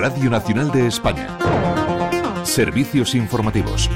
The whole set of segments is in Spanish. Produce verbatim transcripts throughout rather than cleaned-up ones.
Radio Nacional de España. Servicios informativos.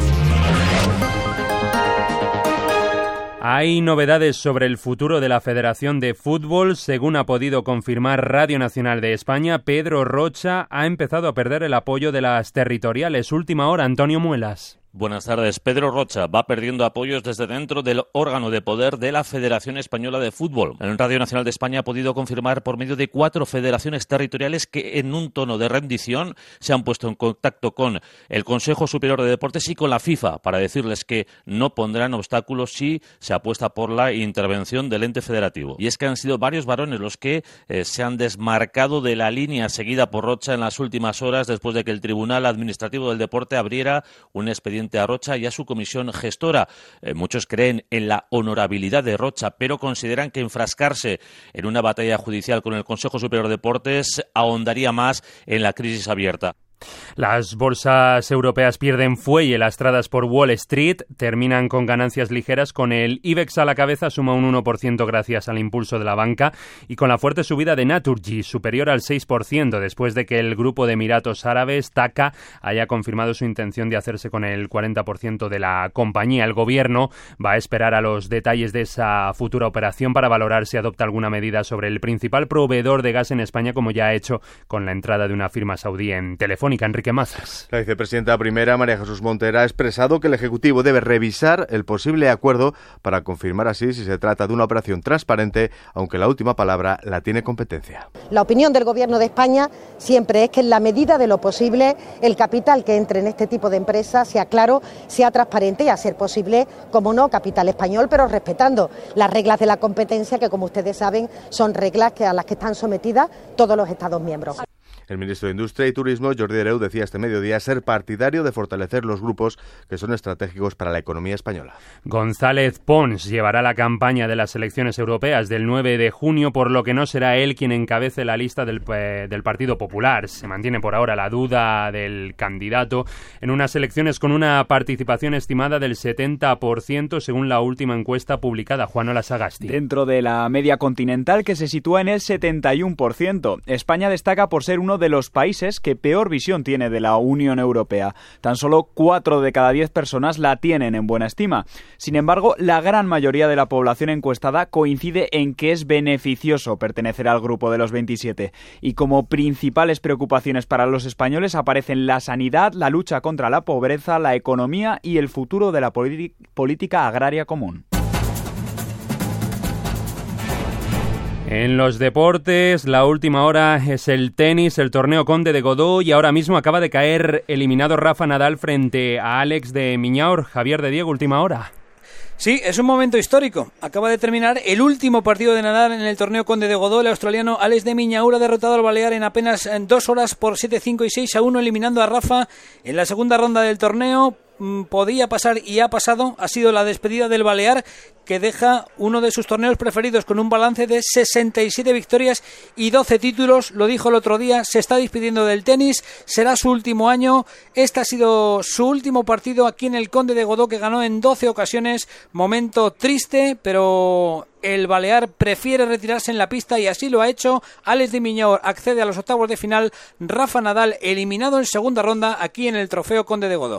Hay novedades sobre el futuro de la Federación de Fútbol. Según ha podido confirmar Radio Nacional de España, Pedro Rocha ha empezado a perder el apoyo de las territoriales. Última hora, Antonio Muelas. Buenas tardes. Pedro Rocha va perdiendo apoyos desde dentro del órgano de poder de la Federación Española de Fútbol. En Radio Nacional de España ha podido confirmar por medio de cuatro federaciones territoriales que en un tono de rendición se han puesto en contacto con el Consejo Superior de Deportes y con la FIFA para decirles que no pondrán obstáculos si se apuesta por la intervención del ente federativo. Y es que han sido varios varones los que eh, se han desmarcado de la línea seguida por Rocha en las últimas horas después de que el Tribunal Administrativo del Deporte abriera un expediente a Rocha y a su comisión gestora. Eh, muchos creen en la honorabilidad de Rocha, pero consideran que enfrascarse en una batalla judicial con el Consejo Superior de Deportes ahondaría más en la crisis abierta. Las bolsas europeas pierden fuelle lastradas por Wall Street, terminan con ganancias ligeras, con el IBEX a la cabeza, suma un uno por ciento gracias al impulso de la banca y con la fuerte subida de Naturgy, superior al seis por ciento, después de que el grupo de Emiratos Árabes, T A C A, haya confirmado su intención de hacerse con el cuarenta por ciento de la compañía. El gobierno va a esperar a los detalles de esa futura operación para valorar si adopta alguna medida sobre el principal proveedor de gas en España, como ya ha hecho con la entrada de una firma saudí en Telefónica. Enrique Mazas. La vicepresidenta primera, María Jesús Montera, ha expresado que el Ejecutivo debe revisar el posible acuerdo para confirmar así si se trata de una operación transparente, aunque la última palabra la tiene competencia. La opinión del Gobierno de España siempre es que en la medida de lo posible el capital que entre en este tipo de empresas sea claro, sea transparente y a ser posible, como no, capital español, pero respetando las reglas de la competencia que, como ustedes saben, son reglas que a las que están sometidas todos los Estados miembros. El ministro de Industria y Turismo, Jordi Hereu, decía este mediodía ser partidario de fortalecer los grupos que son estratégicos para la economía española. González Pons llevará la campaña de las elecciones europeas del nueve de junio, por lo que no será él quien encabece la lista del, eh, del Partido Popular. Se mantiene por ahora la duda del candidato en unas elecciones con una participación estimada del setenta por ciento, según la última encuesta publicada. Juanola Sagasti. Dentro de la media continental, que se sitúa en el setenta y uno por ciento. España destaca por ser uno de los países que peor visión tiene de la Unión Europea. Tan solo cuatro de cada diez personas la tienen en buena estima. Sin embargo, la gran mayoría de la población encuestada coincide en que es beneficioso pertenecer al grupo de los veintisiete. Y como principales preocupaciones para los españoles aparecen la sanidad, la lucha contra la pobreza, la economía y el futuro de la politi- política agraria común. En los deportes, la última hora es el tenis, el torneo Conde de Godó, y ahora mismo acaba de caer eliminado Rafa Nadal frente a Alex de Miñaur. Javier de Diego, última hora. Sí, es un momento histórico. Acaba de terminar el último partido de Nadal en el torneo Conde de Godó. El australiano Alex de Miñaur ha derrotado al balear en apenas dos horas por siete cinco y seis a uno, eliminando a Rafa en la segunda ronda del torneo. Podía pasar y ha pasado. Ha sido la despedida del balear, que deja uno de sus torneos preferidos con un balance de sesenta y siete victorias y doce títulos. Lo dijo el otro día, se está despidiendo del tenis, será su último año. Este ha sido su último partido aquí en el Conde de Godó, que ganó en doce ocasiones. Momento triste, pero el balear prefiere retirarse en la pista y así lo ha hecho. Alex de Miñaur accede a los octavos de final. Rafa Nadal eliminado en segunda ronda aquí en el Trofeo Conde de Godó.